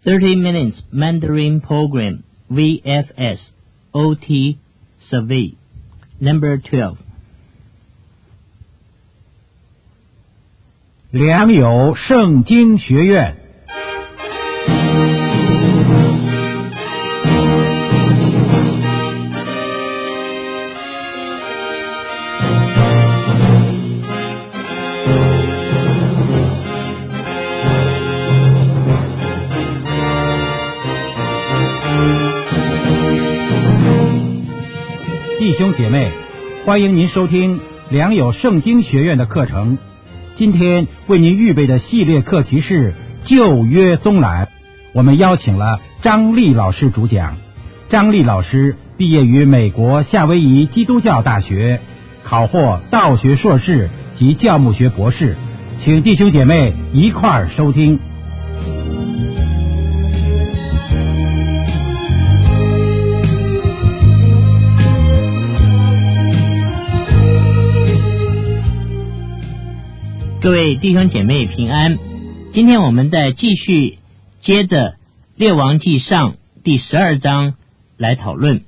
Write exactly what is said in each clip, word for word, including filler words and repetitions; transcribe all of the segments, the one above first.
thirty minutes Mandarin Program V F S O T Survey Number twelve. 良友圣经学院。弟兄姐妹，欢迎您收听良友圣经学院的课程。今天为您预备的系列课题是旧约综览，我们邀请了张丽老师主讲。张丽老师毕业于美国夏威夷基督教大学，考获道学硕士及教牧学博士，请弟兄姐妹一块儿收听。 各位弟兄姐妹平安，今天我们再继续接着列王纪上第十二章来讨论。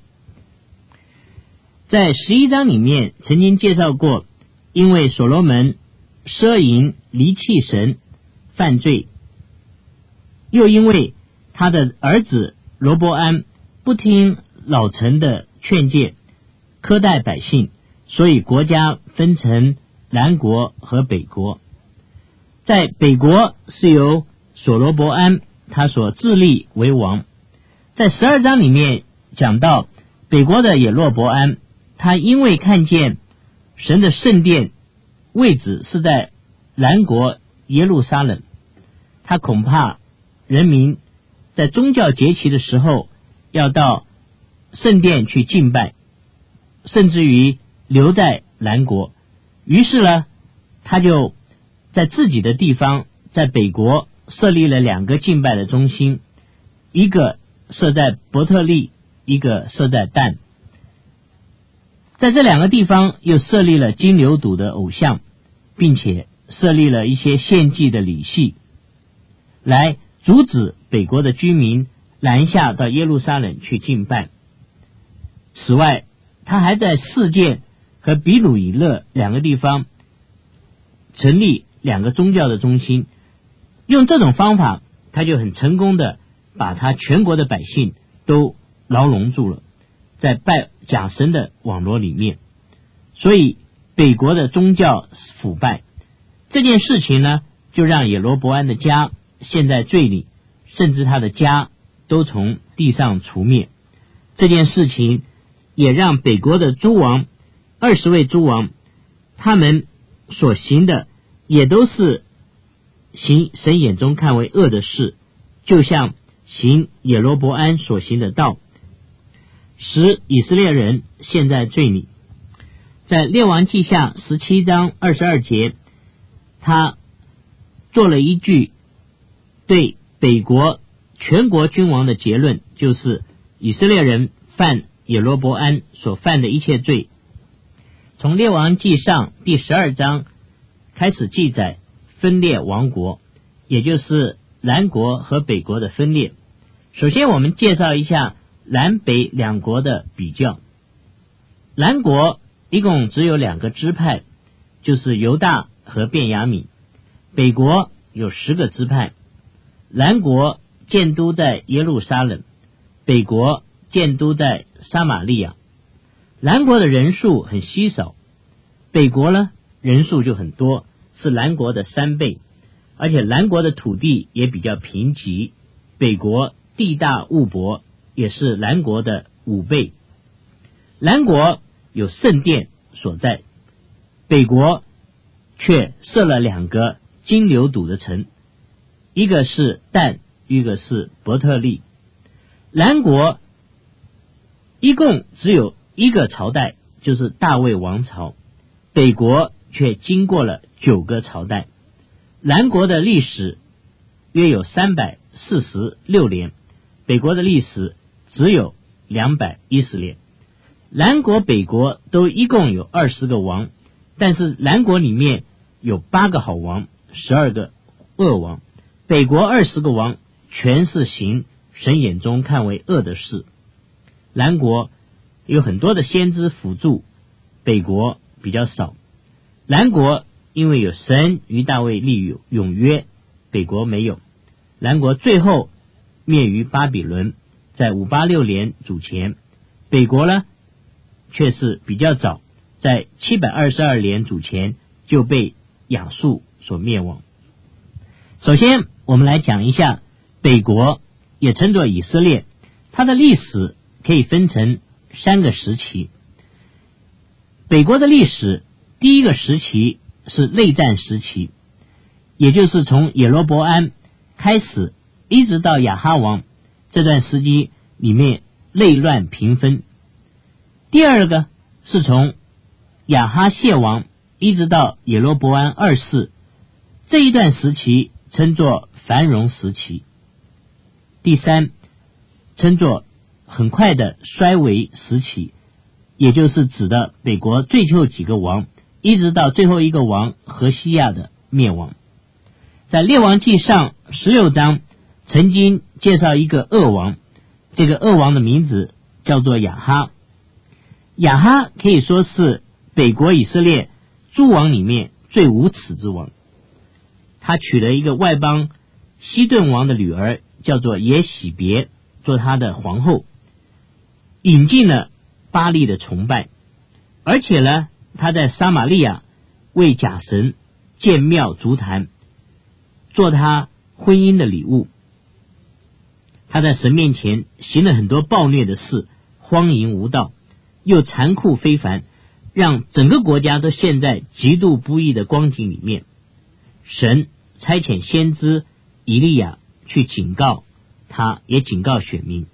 在十一章里面曾经介绍过，因为所罗门奢淫离弃神犯罪，又因为他的儿子罗波安不听老臣的劝诫，苛待百姓，所以国家分成南国和北国。在北国是由所罗伯安他所自立为王。在十二章里面讲到北国的耶罗伯安，他因为看见神的圣殿位置是在南国耶路撒冷，他恐怕人民在宗教节期的时候要到圣殿去敬拜，甚至于留在南国，于是呢他就在自己的地方，在北国设立了两个敬拜的中心，一个设在伯特利，一个设在但。在这两个地方又设立了金牛犊的偶像，并且设立了一些献祭的礼系，来阻止北国的居民南下到耶路撒冷去敬拜。此外，他还在示剑和比鲁以勒两个地方成立两个宗教的中心，用这种方法他就很成功的把他全国的百姓都牢笼住了，在拜假神的网络里面。所以北国的宗教腐败这件事情呢，就让耶罗伯安的家陷在罪里，甚至他的家都从地上除灭。这件事情也让北国的诸王二十位诸王，他们所行的也都是行神眼中看为恶的事，就像行耶罗伯安所行的道，使以色列人陷在罪里。在列王记下十七章二十二节，他做了一句对北国全国君王的结论，就是以色列人犯耶罗伯安所犯的一切罪。从列王记上第十二章开始记载分裂王国，也就是南国和北国的分裂。首先我们介绍一下南北两国的比较。南国一共只有两个支派，就是犹大和便雅悯。北国有十个支派，南国建都在耶路撒冷，北国建都在撒玛利亚。南国的人数很稀少，北国呢人数就很多，是南国的三倍，而且南国的土地也比较贫瘠，北国地大物博，也是南国的五倍。南国有圣殿所在，北国却设了两个金牛犊的城，一个是但，一个是伯特利。南国一共只有一个朝代，就是大卫王朝，北国却经过了九个朝代。南国的历史约有三百四十六年，北国的历史只有两百一十年。南国北国都一共有二十个王，但是南国里面有八个好王，十二个恶王，北国二十个王， 全是行神眼中看为恶的事。南国有很多的先知辅助，北国比较少。南国因为有神与大卫立永约，北国没有。南国最后灭于巴比伦，在五八六年主前。北国呢却是比较早，在七百二十二年主前就被亚述所灭亡。首先我们来讲一下北国，也称作以色列，它的历史可以分成三个时期。北国的历史第一个时期是内战时期，也就是从耶罗伯安开始一直到亚哈王，这段时期里面内乱频纷。第二个是从亚哈谢王一直到耶罗伯安二世，这一段时期称作繁荣时期。第三称作很快的衰微时期，也就是指的北国最后几个王一直到最后一个王何西亚的灭亡。在列王记上十六章曾经介绍一个恶王，这个恶王的名字叫做亚哈。亚哈可以说是北国以色列诸王里面最无耻之王，他娶了一个外邦西顿王的女儿，叫做耶喜别，做他的皇后，引进了巴力的崇拜，而且呢，他在撒玛利亚为假神建庙筑坛，做他婚姻的礼物。他在神面前行了很多暴虐的事，荒淫无道，又残酷非凡，让整个国家都陷在极度不义的光景里面。神差遣先知以利亚去警告他，也警告选民。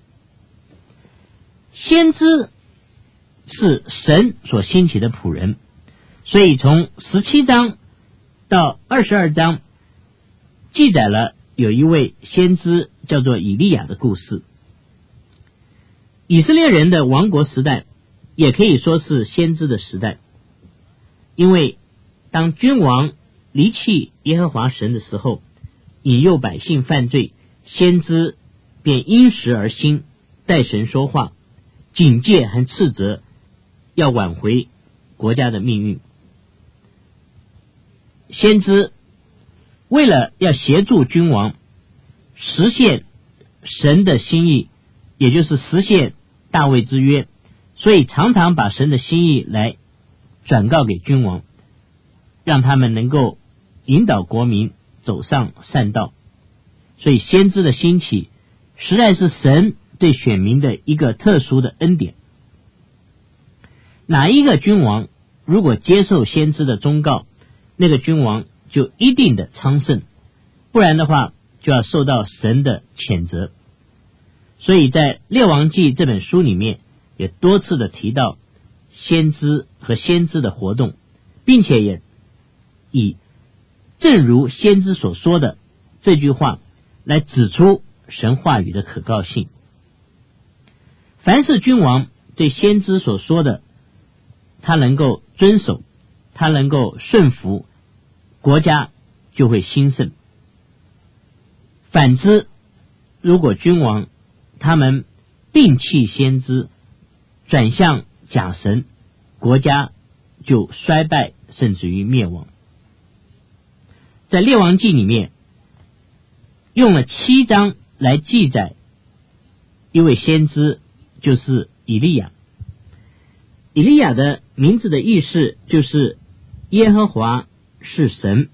先知是神所兴起的仆人，所以从十七章到二十二章记载了有一位先知叫做以利亚的故事。以色列人的王国时代也可以说是先知的时代，因为当君王离弃耶和华神的时候，引诱百姓犯罪，先知便因时而兴，代神说话，警戒和斥责，要挽回国家的命运。先知为了要协助君王实现神的心意，也就是实现大卫之约，所以常常把神的心意来转告给君王，让他们能够引导国民走上善道。所以先知的兴起实在是神对选民的一个特殊的恩典。哪一个君王如果接受先知的忠告，那个君王就一定的昌盛，不然的话就要受到神的谴责。所以在列王记这本书里面也多次的提到先知和先知的活动，并且也以正如先知所说的这句话来指出神话语的可靠性。凡是君王对先知所说的，他能够遵守，他能够顺服，国家就会兴盛。反之，如果君王他们摒弃先知，转向假神，国家就衰败，甚至于灭亡。在列王记里面用了七章来记载一位先知，就是以利亚。以利亚的名字的意思就是耶和华是神。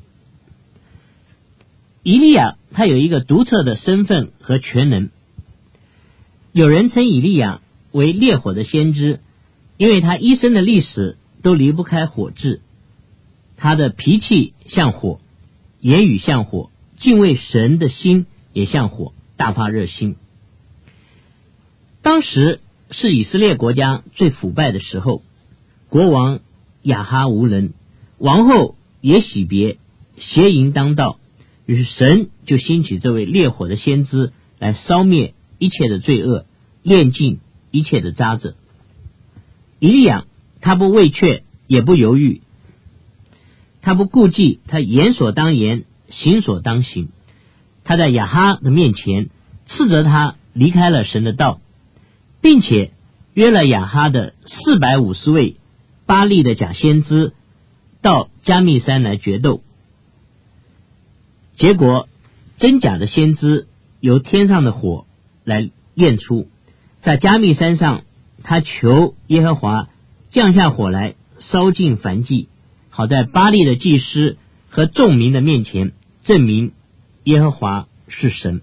以利亚他有一个独特的身份和权能，有人称以利亚为烈火的先知，因为他一生的历史都离不开火炙，他的脾气像火，言语像火，敬畏神的心也像火，大发热心。当时是以色列国家最腐败的时候，国王亚哈无能，王后耶喜别邪淫当道，于是神就兴起这位烈火的先知来烧灭一切的罪恶，炼尽一切的渣滓。以利亚他不畏怯，也不犹豫，他不顾忌，他言所当言，行所当行。他在亚哈的面前斥责他离开了神的道，并且约了亚哈的四百五十位巴力的假先知到加密山来决斗。结果真假的先知由天上的火来炼出，在加密山上，他求耶和华降下火来烧尽燔祭，好在巴力的祭司和众民的面前证明耶和华是神。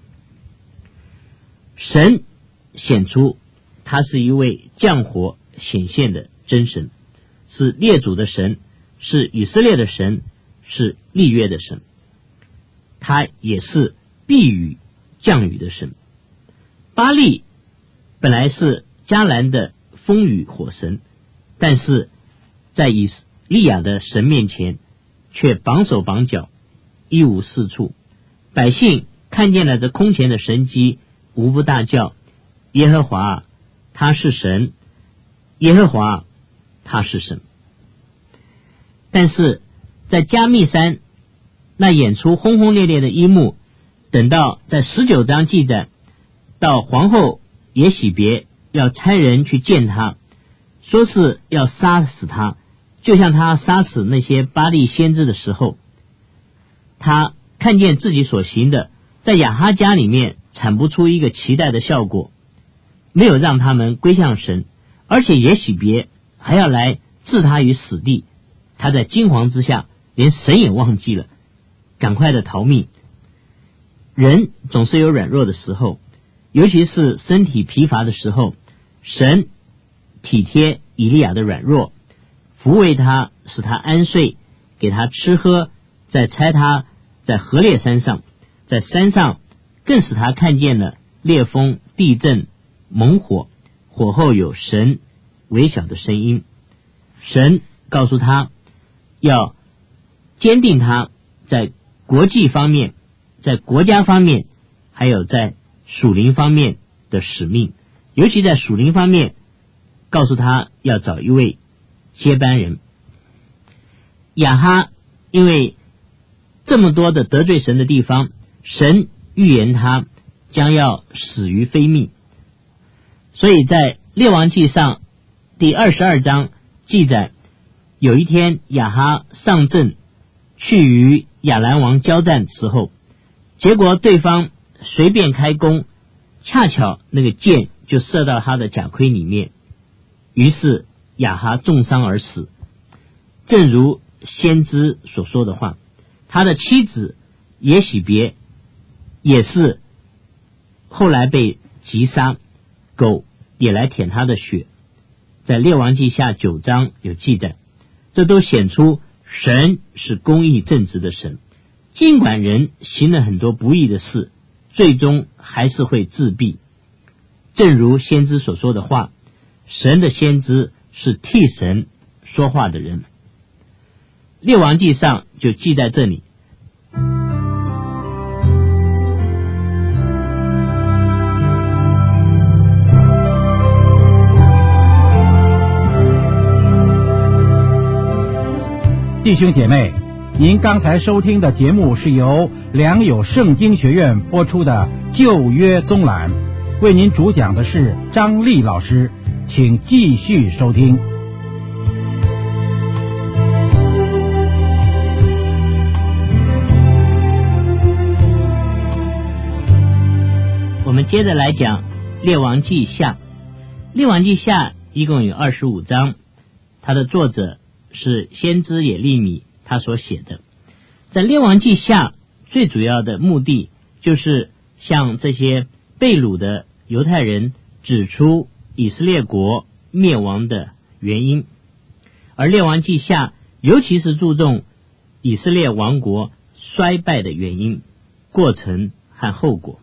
神显出他是一位降火显现的真神，是列祖的神，是以色列的神，是立约的神，他也是避雨降雨的神。巴力本来是迦南的风雨火神，但是在以利亚的神面前却绑手绑脚，一无是处。百姓看见了这空前的神迹，无不大叫：耶和华他是神，耶和华他是神。但是在加密山那演出轰轰烈烈的一幕，等到在十九章记载到皇后耶洗别要差人去见他，说是要杀死他，就像他杀死那些巴力先知的时候，他看见自己所行的在亚哈家里面产不出一个期待的效果，没有让他们归向神，而且耶洗别还要来置他于死地。他在惊惶之下连神也忘记了，赶快的逃命。人总是有软弱的时候，尤其是身体疲乏的时候，神体贴以利亚的软弱，抚慰他，使他安睡，给他吃喝，再差他在何烈山上，在山上更使他看见了烈风、地震、猛火，火后有神微小的声音。神告诉他要坚定他在国际方面，在国家方面，还有在属灵方面的使命，尤其在属灵方面，告诉他要找一位接班人。亚哈因为这么多的得罪神的地方，神预言他将要死于非命，所以在列王记上第二十二章记载，有一天亚哈上阵去与亚兰王交战时候，结果对方随便开弓，恰巧那个箭就射到他的甲盔里面，于是亚哈重伤而死。正如先知所说的话，他的妻子耶洗别也是后来被击杀，狗也来舔他的血，在列王记下九章有记载。这都显出神是公义正直的神，尽管人行了很多不义的事，最终还是会自毙。正如先知所说的话，神的先知是替神说话的人。列王记上就记在这里。 弟兄姐妹，您刚才收听的节目是由良友圣经学院播出的旧约综览，为您主讲的是张丽老师，请继续收听。 我们接着来讲列王记下。列王记下一共有二十五章，它的作者是先知耶利米他所写的。在列王记下最主要的目的就是向这些被掳的犹太人指出以色列国灭亡的原因，而列王记下尤其是注重以色列王国衰败的原因、过程和后果。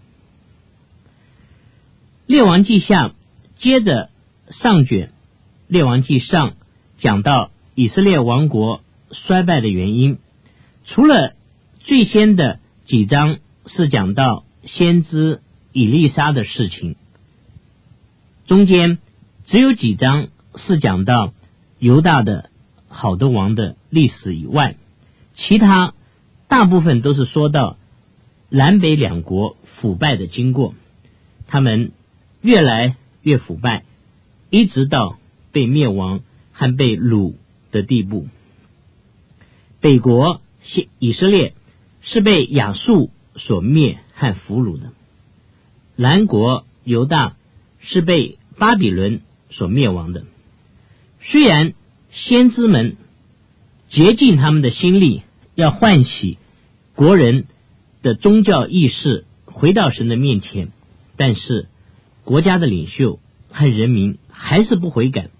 列王记下接着上卷列王记上讲到以色列王国衰败的原因，除了最先的几章是讲到先知以利沙的事情，中间只有几章是讲到犹大的好的王的历史以外，其他大部分都是说到南北两国腐败的经过。 他们越来越腐败，一直到被灭亡和被掳的地步。北国以色列是被亚述所灭和俘虏的，南国犹大是被巴比伦所灭亡的。虽然先知们竭尽他们的心力，要唤起国人的宗教意识回到神的面前，但是国家的领袖和人民还是不悔改。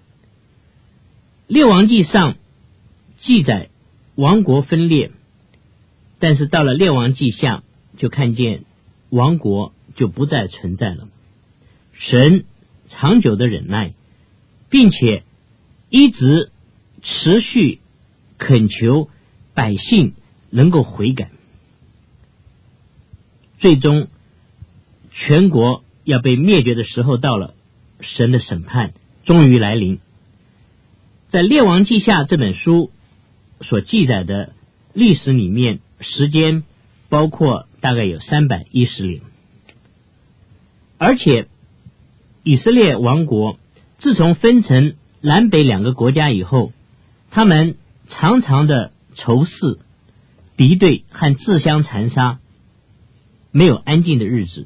列王记上记载王国分裂，但是到了列王记下就看见王国就不再存在了。神长久的忍耐，并且一直持续恳求百姓能够悔改，最终全国要被灭绝的时候到了，神的审判终于来临。在列王记下这本书所记载的历史里面，时间包括大概有三百一十年，而且以色列王国自从分成南北两个国家以后，他们常常的仇视、敌对和自相残杀，没有安静的日子。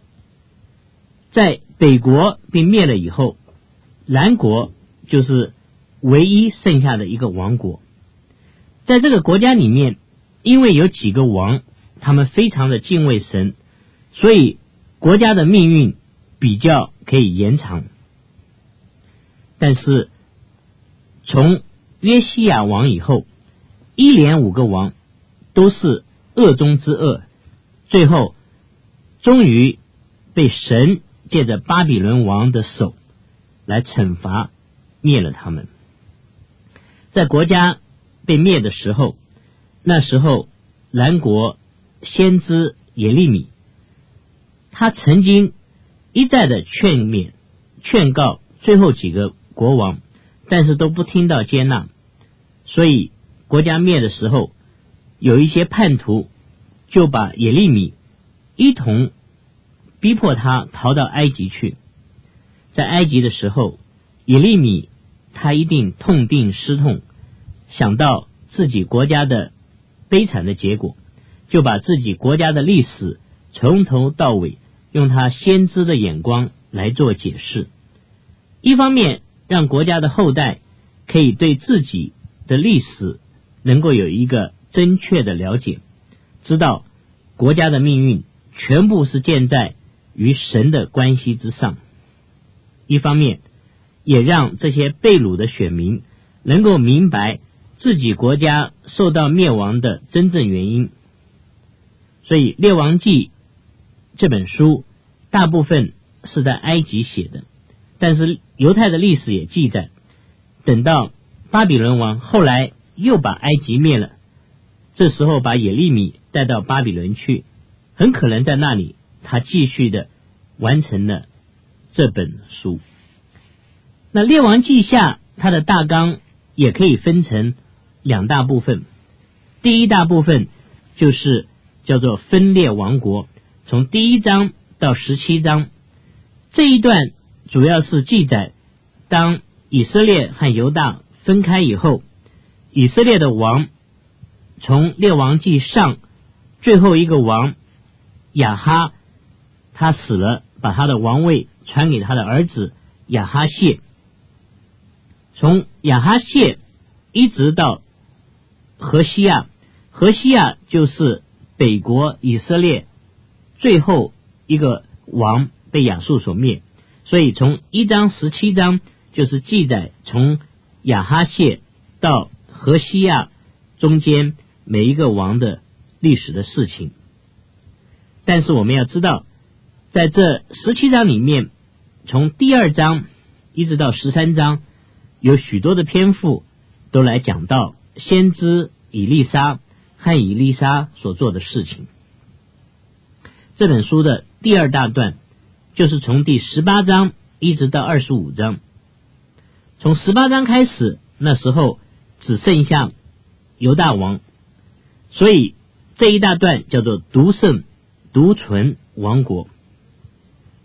在北国被灭了以后，南国就是唯一剩下的一个王国。在这个国家里面，因为有几个王，他们非常的敬畏神，所以国家的命运比较可以延长。但是从约西亚王以后，一连五个王都是恶中之恶，最后终于被神借着巴比伦王的手来惩罚灭了他们。在国家被灭的时候，那时候南国先知耶利米，他曾经一再的劝勉劝告最后几个国王，但是都不听到接纳，所以国家灭的时候，有一些叛徒就把耶利米一同逼迫他逃到埃及去。在埃及的时候，耶利米他一定痛定思痛，想到自己国家的悲惨的结果，就把自己国家的历史从头到尾用他先知的眼光来做解释。一方面让国家的后代可以对自己的历史能够有一个正确的了解，知道国家的命运全部是建在与神的关系之上。一方面也让这些被掳的选民能够明白自己国家受到灭亡的真正原因。所以列王记这本书大部分是在埃及写的，但是犹太的历史也记载，等到巴比伦王后来又把埃及灭了，这时候把耶利米带到巴比伦去，很可能在那里他继续的完成了这本书。那列王记下它的大纲也可以分成两大部分，第一大部分就是叫做分裂王国，从第一章到十七章，这一段主要是记载当以色列和犹大分开以后，以色列的王从列王记上最后一个王亚哈他死了，把他的王位传给他的儿子亚哈谢，从亚哈谢一直到何西亚，何西亚就是北国以色列最后一个王被亚述所灭，所以从一章十七章就是记载从亚哈谢到何西亚中间每一个王的历史的事情。但是我们要知道，在这十七章里面，从第二章一直到十三章，有许多的篇幅都来讲到先知以利沙和以利沙所做的事情。这本书的第二大段就是从第十八章一直到二十五章。从十八章开始，那时候只剩下犹大王，所以这一大段叫做独胜独存王国。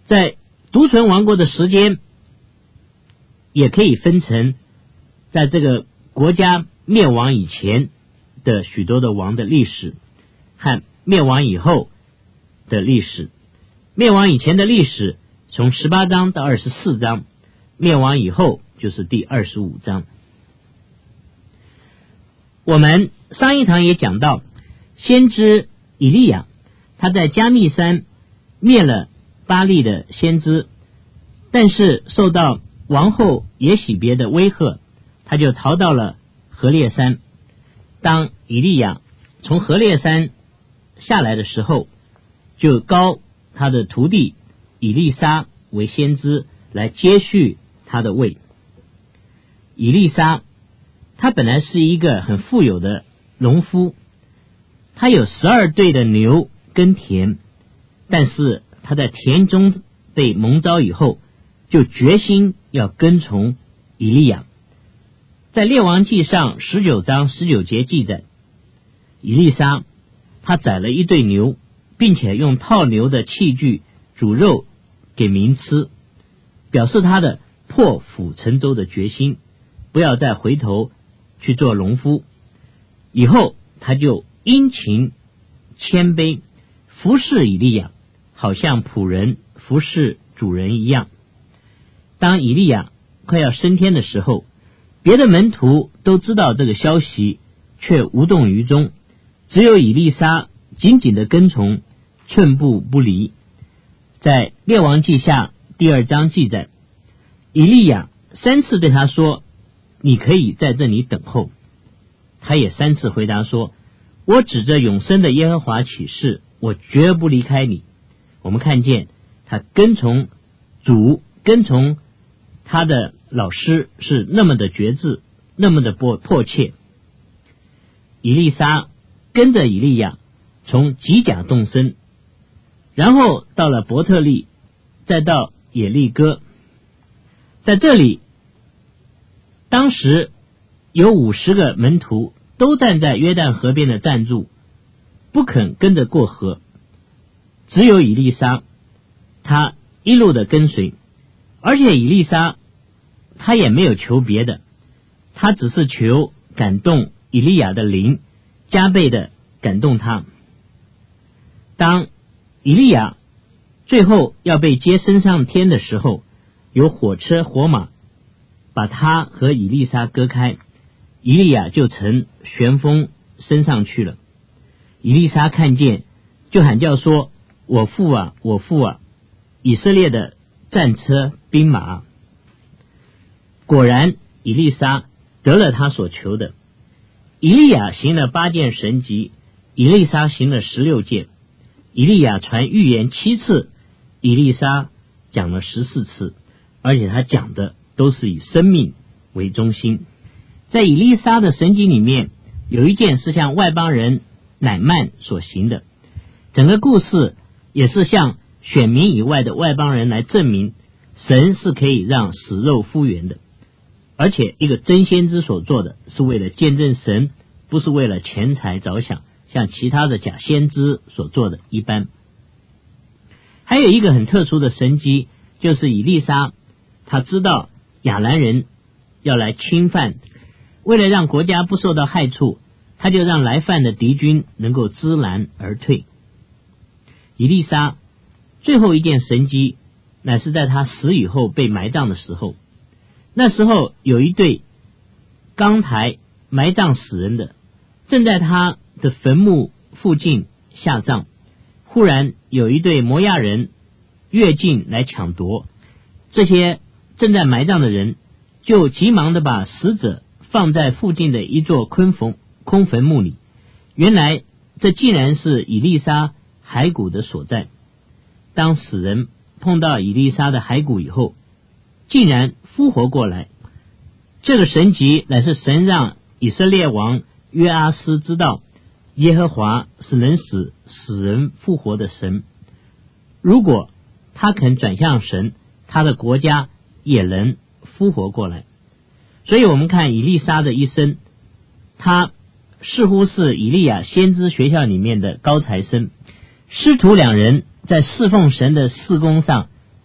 在独存王国的时间也可以分成在这个国家灭亡以前的许多的王的历史和灭亡以后的历史。灭亡以前的历史从十八章到二十四章，灭亡以后就是第二十五章。我们上一堂也讲到，先知以利亚他在加密山灭了巴力的先知，但是受到王后耶洗别的威吓，他就逃到了何烈山。当以利亚从何烈山下来的时候，就膏他的徒弟以利沙为先知，来接续他的位。以利沙他本来是一个很富有的农夫，他有十二对的牛耕田，但是他在田中被蒙召以后，就决心要跟从以利亚。在列王记上十九章十九节记载，以利沙他宰了一对牛，并且用套牛的器具煮肉给民吃，表示他的破釜沉舟的决心，不要再回头去做农夫。以后他就殷勤谦卑，服侍以利亚，好像仆人服侍主人一样。当以利亚快要升天的时候，别的门徒都知道这个消息，却无动于衷，只有以利沙紧紧的跟从，寸步不离。在列王记下第二章记载，以利亚三次对他说，你可以在这里等候。他也三次回答说，我指着永生的耶和华起誓，我绝不离开你。我们看见他跟从主，跟从他的老师是那么的决志，那么的迫切。以利沙跟着以利亚从吉甲动身，然后到了伯特利，再到耶利哥。在这里，当时有五十个门徒都站在约旦河边的站住，不肯跟着过河。只有以利沙他一路的跟随，而且以利沙他也没有求别的，他只是求感动以利亚的灵，加倍的感动他。当以利亚最后要被接升上天的时候，有火车火马把他和以利沙割开，以利亚就乘旋风升上去了。以利沙看见，就喊叫说，我父啊，我父啊，以色列的战车兵马。果然以利沙得了他所求的。以利亚行了八件神迹，以利沙行了十六件。以利亚传预言七次，以利沙讲了十四次，而且他讲的都是以生命为中心。在以利沙的神迹里面，有一件是向外邦人乃曼所行的，整个故事也是向选民以外的外邦人来证明神是可以让死肉复原的，而且一个真先知所做的是为了见证神，不是为了钱财着想，像其他的假先知所做的一般。还有一个很特殊的神迹，就是以利沙他知道亚兰人要来侵犯，为了让国家不受到害处，他就让来犯的敌军能够知难而退。以利沙最后一件神迹乃是在他死以后被埋葬的时候，那时候有一对钢台埋葬死人的，正在他的坟墓附近下葬，忽然有一对摩亚人越境来抢夺，这些正在埋葬的人就急忙的把死者放在附近的一座空坟空坟墓里。原来这竟然是以利沙骸骨的所在。当死人碰到以利沙的骸骨以后，竟然复活过来。这个神迹乃是神让以色列王约阿斯知道，耶和华是能使死人复活的神，如果他肯转向神，他的国家也能复活过来。所以我们看以利沙的一生，他似乎是以利亚先知学校里面的高材生，师徒两人在侍奉神的事工上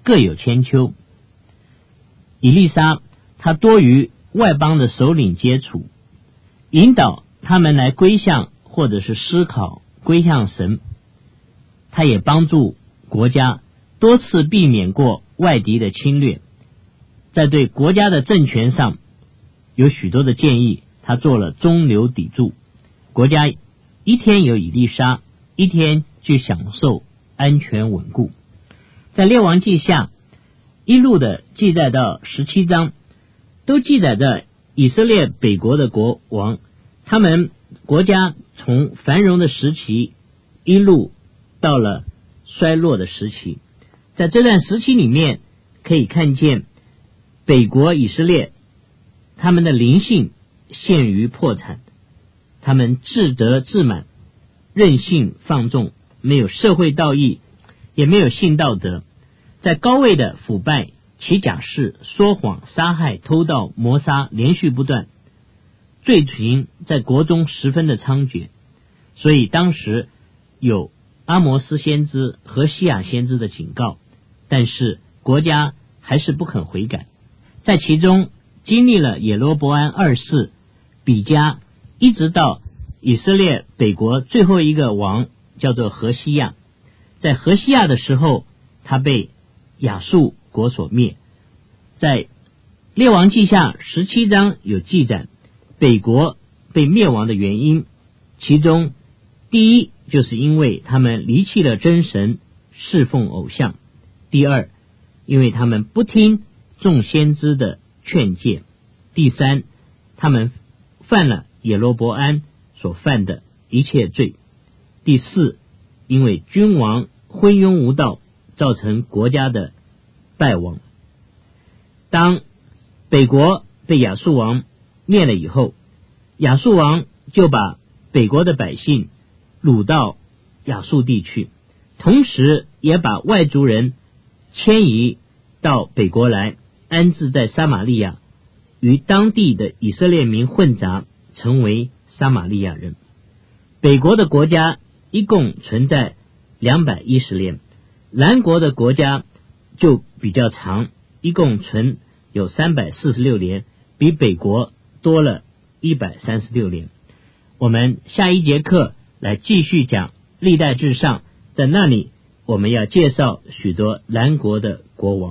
各有千秋。以利沙他多与外邦的首领接触，引导他们来归向或者是思考归向神。他也帮助国家多次避免过外敌的侵略，在对国家的政权上有许多的建议，他做了中流砥柱，国家一天有以利沙，一天去享受安全稳固。在列王记下一路的记载到十七章，都记载着以色列北国的国王，他们国家从繁荣的时期一路到了衰落的时期。在这段时期里面，可以看见北国以色列他们的灵性陷于破产，他们自得自满，任性放纵，没有社会道义，也没有性道德，在高位的腐败、起假誓、说谎、杀害、偷盗、谋杀连续不断，罪行在国中十分的猖獗。所以当时有阿摩斯先知和西亚先知的警告，但是国家还是不肯悔改。在其中经历了耶罗伯安二世、比加，一直到以色列北国最后一个王叫做何西亚。在何西亚的时候，他被亚述国所灭。在列王记下十七章有记载北国被灭亡的原因，其中第一就是因为他们离弃了真神，侍奉偶像；第二，因为他们不听众先知的劝诫；第三，他们犯了耶罗伯安所犯的一切罪；第四，因为君王昏庸无道，造成国家的败亡。当北国被亚述王灭了以后，亚述王就把北国的百姓掳到亚述地去，同时也把外族人迁移到北国来，安置在撒玛利亚，与当地的以色列民混杂，成为撒玛利亚人。北国的国家一共存在两百一十年，南国的国家就比较长，一共存有三百四十六年，比北国多了一百三十六年。我们下一节课来继续讲历代志上，在那里我们要介绍许多南国的国王。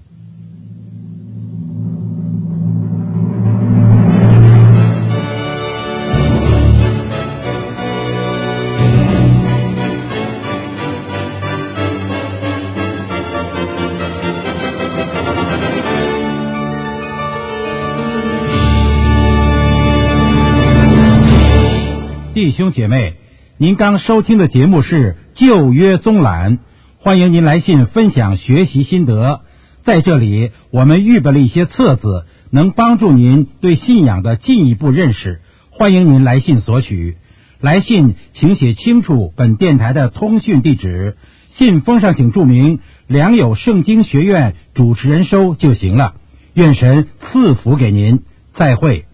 弟兄姐妹，您刚收听的节目是旧约综览，欢迎您来信分享学习心得。在这里我们预备了一些册子，能帮助您对信仰的进一步认识，欢迎您来信索取。来信请写清楚本电台的通讯地址，信封上请注明良友圣经学院主持人收就行了。愿神赐福给您，再会。